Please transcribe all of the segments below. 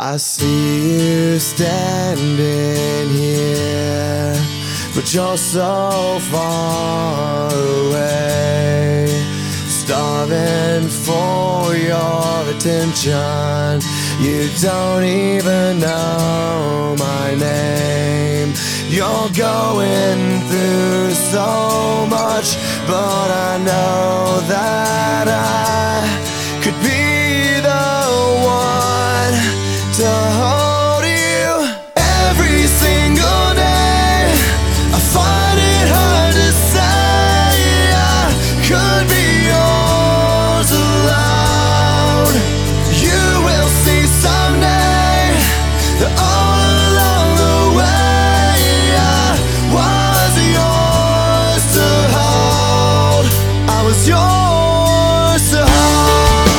I see you standing here, but you're so far away, starving for your attention. You don't even know my name. You're going through so much, but I know that I could be the one to hold you every single day. I find it hard to say I could be yours alone. You will see someday that all along the way I was yours to hold. I was yours to hold.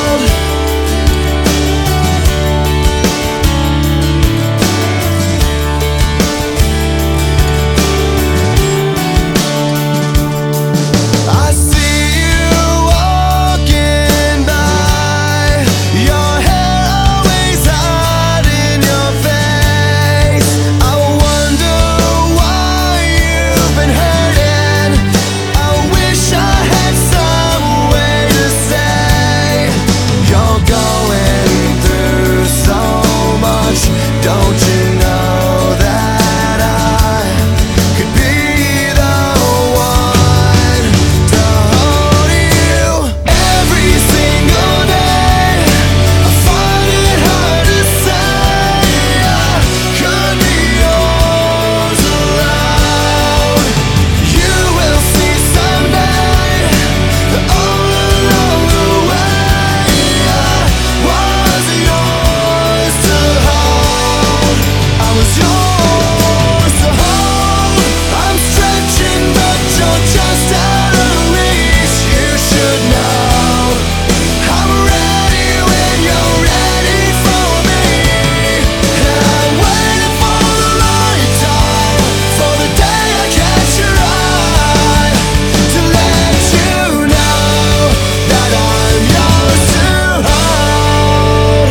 Don't you know that I could be the one to hold you every single day? I find it hard to say I could be yours alone. You will see someday that all along the way I was yours to hold. I was yours to hold. I'm stretching, but you're just out of reach. You should know I'm ready when you're ready for me. And I'm waiting for the right time, for the day I catch your eye, to let you know that I'm yours to hold.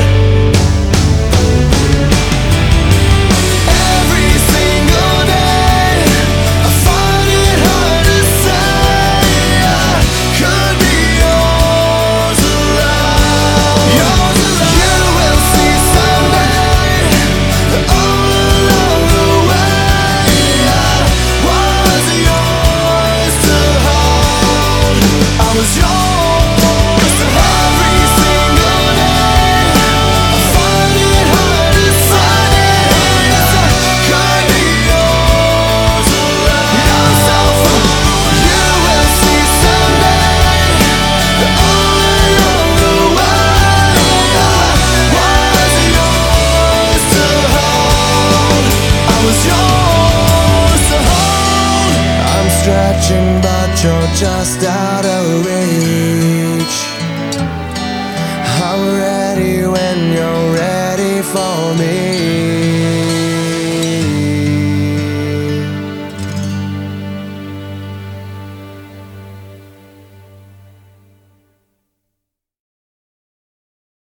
Every single day I find it hard to say I could be yours alone. You will see someday that all along the way I was yours to hold. I was yours to hold. Every single day I find it hard to say I could be yours alone. You will see someday that all along the way I was yours to hold. I was yours to hold. I'm stretching, but you're just out of reach. I'm ready when you're ready.